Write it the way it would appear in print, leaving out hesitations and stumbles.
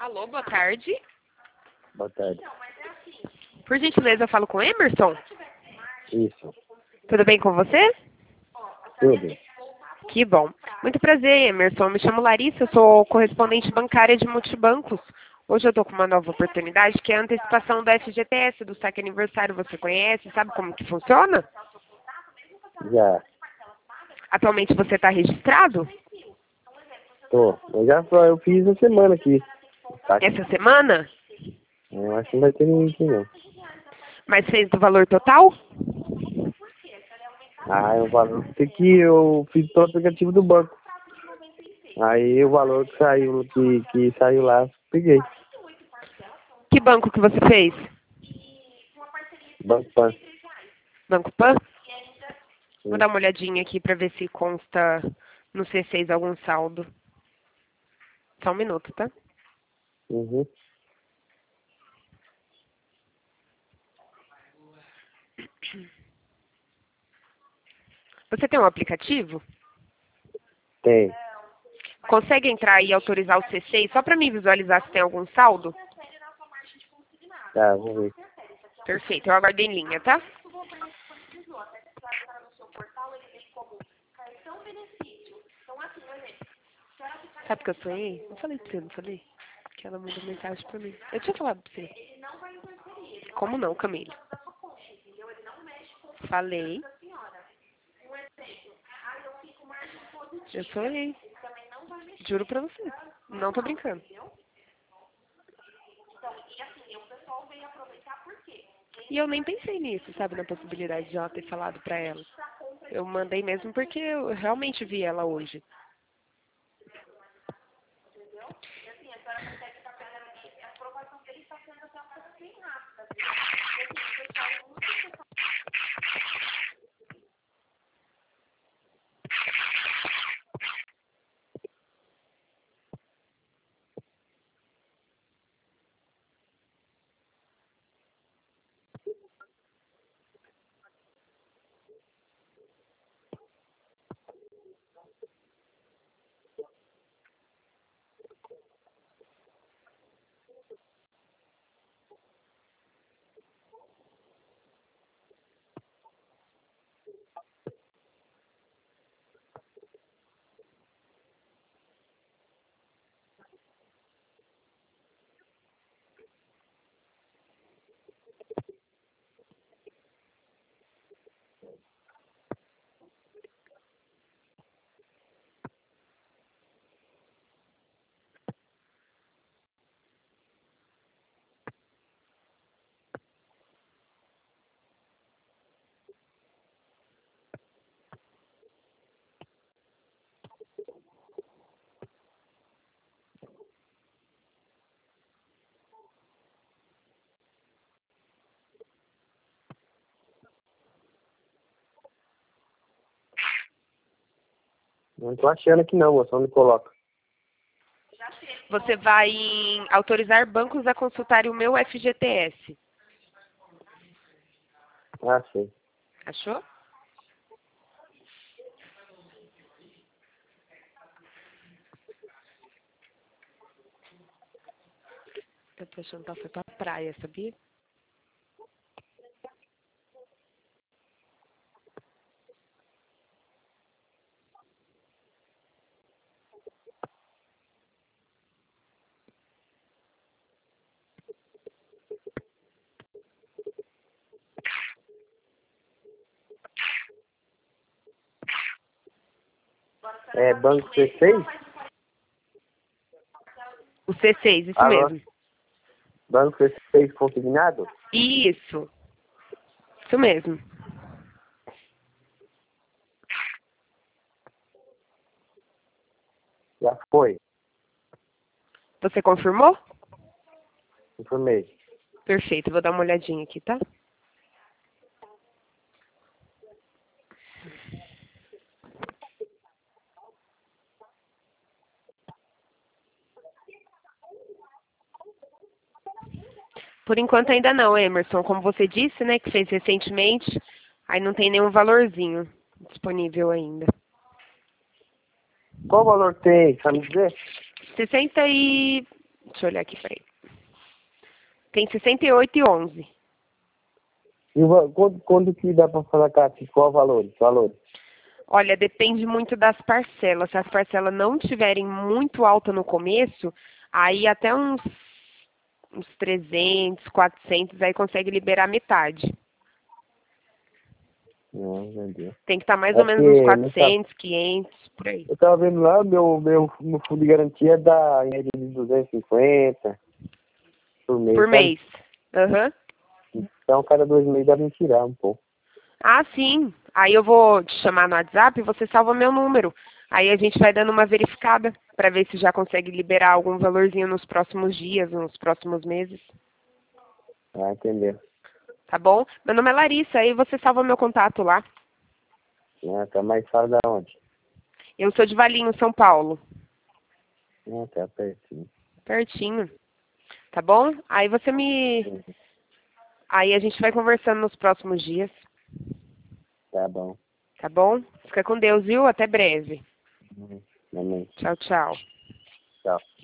Alô, boa tarde. Boa tarde. Por gentileza, eu falo com o Emerson? Isso. Tudo bem com você? Tudo. Que bom. Muito prazer, Emerson. Me chamo Larissa, eu sou correspondente bancária de multibancos. Hoje eu estou com uma nova oportunidade, que é a antecipação do FGTS, do saque aniversário. Você conhece? Sabe como que funciona? Já. Atualmente você está registrado? Tô. Eu fiz uma semana aqui. Tá? Essa semana? Eu acho que não vai ter ninguém aqui, não. Mas fez do valor total? Ah, o valor que eu fiz todo o aplicativo do banco. Aí o valor que saiu lá, peguei. Que banco que você fez? Banco Pan. Banco Pan? Sim. Vou dar uma olhadinha aqui para ver se consta no C6 algum saldo. Só um minuto, tá? Uhum. Você tem um aplicativo? Tem. Consegue entrar e autorizar o C6 só para mim visualizar se tem algum saldo? Tá, vamos ver. Perfeito, eu aguardo em linha, tá? Sabe o que eu sonhei? Eu falei pra você, não falei? Que ela mandou mensagem pra mim. Eu tinha falado pra você. Como não, Camille? Falei. Eu sonhei. Juro pra você. Não tô brincando. E eu nem pensei nisso, sabe? Na possibilidade de ela ter falado pra ela. Eu mandei mesmo porque eu realmente vi ela hoje. Não tô achando que não, moção, me coloca. Você vai em autorizar bancos a consultarem o meu FGTS. Ah, sei. Achou? Eu tô achando que ela foi pra praia, sabia? É Banco C6? O C6, isso Alô? mesmo. Banco C6 consignado? Isso. Isso mesmo. Já foi. Você confirmou? Informei. Perfeito, vou dar uma olhadinha aqui, tá? Por enquanto ainda não, Emerson. Como você disse, né, que fez recentemente, aí não tem nenhum valorzinho disponível ainda. Qual valor tem? Sabe me dizer? 60 e Deixa eu olhar aqui, peraí. Tem 68,11. Quando que dá para falar, Cássio? Qual o valor? Valores? Olha, depende muito das parcelas. Se as parcelas não estiverem muito altas no começo, aí até uns 300, 400, aí consegue liberar metade. Não, entendi. Tem que estar mais É ou menos uns porque 400, 500, por aí. eu tava vendo lá, meu fundo de garantia dá em média de 250 por mês, Por sabe? mês. Aham. Então, cada 2 meses dá pra me tirar um pouco. Ah, sim. Aí eu vou te chamar no WhatsApp e você salva meu número. Aí a gente vai dando uma verificada para ver se já consegue liberar algum valorzinho nos próximos dias, nos próximos meses. Ah, entendeu? Tá bom? Meu nome é Larissa, aí você salva meu contato lá. Ah, tá mais fora da onde? Eu sou de Valinho, São Paulo. Ah, tá pertinho. Pertinho. Tá bom? Aí você me... Aí a gente vai conversando nos próximos dias. Tá bom. Tá bom? Fica com Deus, viu? Até breve. Amém. Tchau, tchau. Tchau.